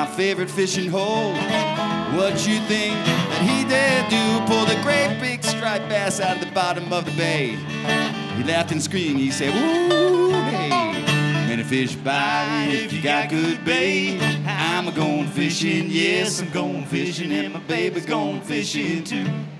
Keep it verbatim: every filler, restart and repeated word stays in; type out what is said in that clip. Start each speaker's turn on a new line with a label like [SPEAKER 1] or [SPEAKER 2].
[SPEAKER 1] my favorite fishing hole. What you think that he did do? Pulled a great big striped bass out of the bottom of the bay. He laughed and screamed, he said, ooh, hey. Many fish bite if you got good bait. I'm a going fishing, yes, I'm going fishing, and my baby's going fishing too.